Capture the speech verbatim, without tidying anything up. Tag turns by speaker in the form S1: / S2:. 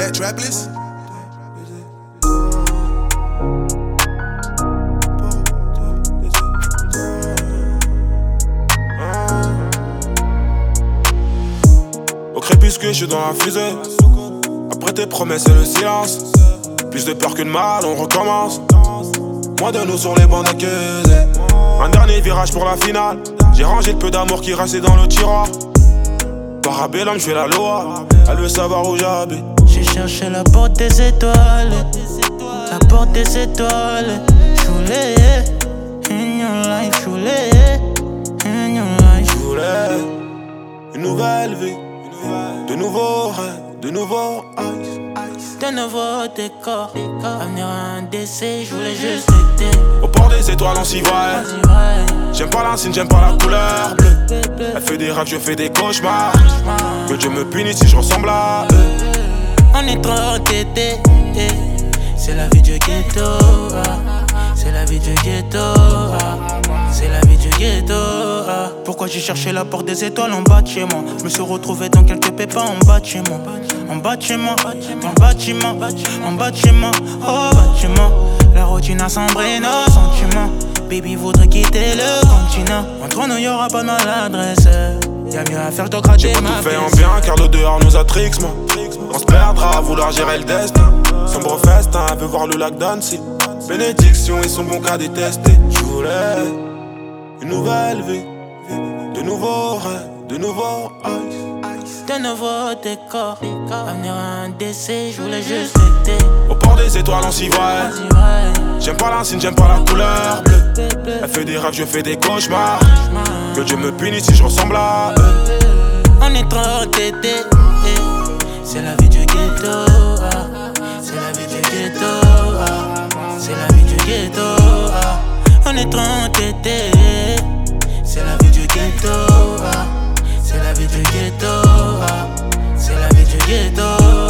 S1: that Trapless?
S2: Au crépuscule, je suis dans la fusée. Après tes promesses et le silence. Plus de peur que de mal, on recommence. Moins de nous sur les bancs d'accusés. Un dernier virage pour la finale. J'ai rangé le peu d'amour qui restait dans le tiroir. Parabellum, je fais la loi. Elle veut savoir où j'habite.
S3: J'ai cherché la porte des étoiles. La porte des étoiles. J'voulais in your life, j'voulais in your life.
S2: J'voulais une nouvelle vie, de nouveaux rêves, de nouveaux ice.
S3: De nouveaux décors, avenir à un décès, j'voulais juste l'été.
S2: Au port des étoiles, on s'y va. J'aime pas l'insigne, j'aime pas la couleur bleue. Elle fait des rêves, je fais des cauchemars. Que Dieu me punisse si je ressemble à eux.
S3: On est trop tété, c'est la vie du ghetto. C'est la vie du ghetto. C'est la vie du ghetto. Pourquoi j'ai cherché la porte des étoiles en bas de chez moi? Je me suis retrouvé dans quelques pépins en bas de chez moi. En bas de chez moi, en bâtiment, en bas de chez moi, oh bâtiment. La routine a sombré nos sentiments. Baby voudrait quitter le continent. Entre nous y'aura pas de maladresse. Y'a mieux à faire, je dois gratter
S2: j'ai pas
S3: ma
S2: tout fait en
S3: pièce.
S2: bien car le dehors nous a tricks, moi. On se perdra à vouloir gérer le destin. Sombre festin, elle veut voir le lac d'Annecy. Bénédiction et son bon cas détesté. J'voulais une nouvelle vie, de nouveaux rêves, de nouveaux ice.
S3: De nouveaux décors, avenir à un décès, j'voulais juste l'été.
S2: Au port des étoiles, on s'y va. J'aime pas l'insigne, j'aime pas la couleur bleue. Elle fait des rêves, je fais des cauchemars. Que Dieu me punisse si je ressemble à eux.
S3: On est trop tété, c'est la vie du ghetto. C'est la vie du ghetto. C'est la vie du ghetto. On est trop tété, c'est la vie du ghetto. C'est la vie du ghetto. C'est la vie du ghetto.